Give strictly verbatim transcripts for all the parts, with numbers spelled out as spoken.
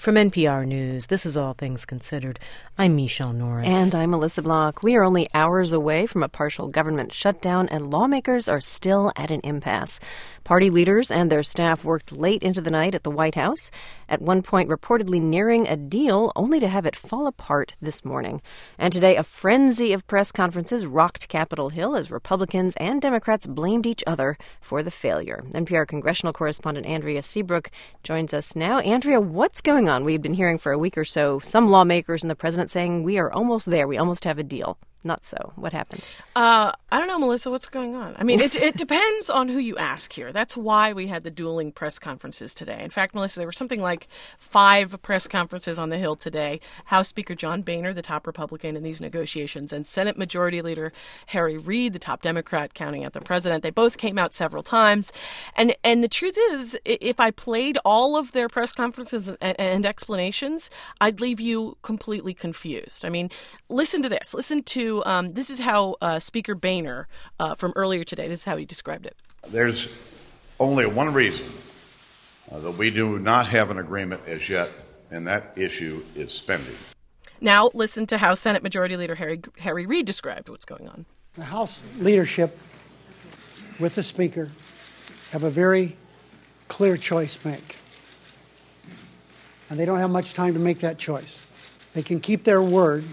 From N P R News, this is All Things Considered. I'm Michelle Norris. And I'm Melissa Block. We are only hours away from a partial government shutdown, and lawmakers are still at an impasse. Party leaders and their staff worked late into the night at the White House, at one point reportedly nearing a deal, only to have it fall apart this morning. And today, a frenzy of press conferences rocked Capitol Hill as Republicans and Democrats blamed each other for the failure. N P R congressional correspondent Andrea Seabrook joins us now. Andrea, what's going on? We've been hearing for a week or so some lawmakers and the president saying we are almost there. We almost have a deal. Not so. What happened? Uh, I don't know, Melissa. What's going on? I mean, it, it depends on who you ask here. That's why we had the dueling press conferences today. In fact, Melissa, there were something like five press conferences on the Hill today. House Speaker John Boehner, the top Republican in these negotiations, and Senate Majority Leader Harry Reid, the top Democrat, counting out the president. They both came out several times. And and the truth is, if I played all of their press conferences and, and explanations, I'd leave you completely confused. I mean, listen to this. Listen to Um, this is how uh, Speaker Boehner uh, from earlier today, this is how he described it. There's only one reason uh, that we do not have an agreement as yet, and that issue is spending. Now listen to how Senate Majority Leader Harry, Harry Reid described what's going on. The House leadership with the Speaker have a very clear choice to make. And they don't have much time to make that choice. They can keep their word,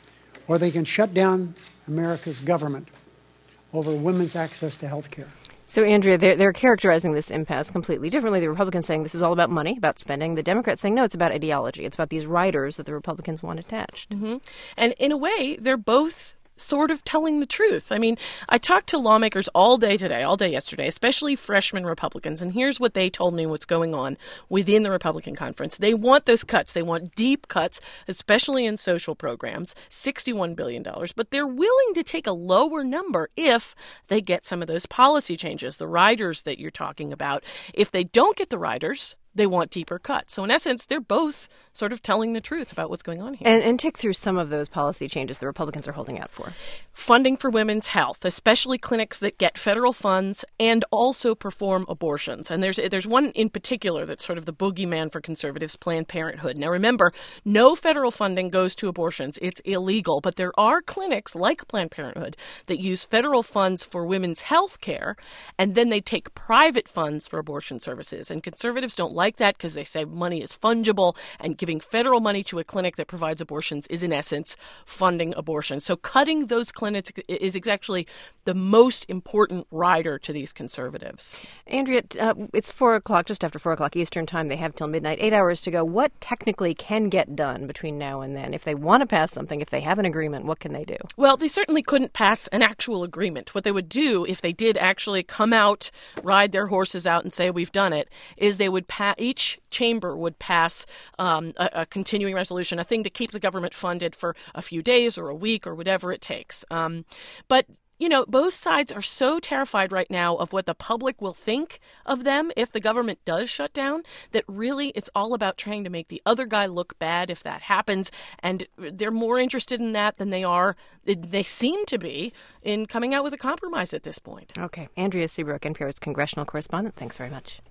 or they can shut down America's government over women's access to health care. So, Andrea, they're, they're characterizing this impasse completely differently. The Republicans saying this is all about money, about spending. The Democrats saying, no, it's about ideology. It's about these riders that the Republicans want attached. Mm-hmm. And in a way, they're both sort of telling the truth. I mean, I talked to lawmakers all day today, all day yesterday, especially freshman Republicans, and here's what they told me what's going on within the Republican conference. They want those cuts. They want deep cuts, especially in social programs, sixty-one billion dollars, but they're willing to take a lower number if they get some of those policy changes, the riders that you're talking about. If they don't get the riders, they want deeper cuts. So in essence, they're both sort of telling the truth about what's going on here. And, and tick through some of those policy changes the Republicans are holding out for. Funding for women's health, especially clinics that get federal funds and also perform abortions. And there's there's one in particular that's sort of the boogeyman for conservatives, Planned Parenthood. Now remember, no federal funding goes to abortions. It's illegal. But there are clinics like Planned Parenthood that use federal funds for women's health care, and then they take private funds for abortion services. And conservatives don't like that because they say money is fungible, and giving federal money to a clinic that provides abortions is, in essence, funding abortion. So cutting those clinics is actually the most important rider to these conservatives. Andrea, uh, it's four o'clock, just after four o'clock Eastern time. They have till midnight, eight hours to go. What technically can get done between now and then? If they want to pass something, if they have an agreement, what can they do? Well, they certainly couldn't pass an actual agreement. What they would do if they did actually come out, ride their horses out and say we've done it, is they would pass, each chamber would pass um, a, a continuing resolution, a thing to keep the government funded for a few days or a week or whatever it takes. Um, but You know, both sides are so terrified right now of what the public will think of them if the government does shut down that really it's all about trying to make the other guy look bad if that happens. And they're more interested in that than they are, they seem to be, in coming out with a compromise at this point. Okay. Andrea Seabrook, N P R's congressional correspondent. Thanks very much.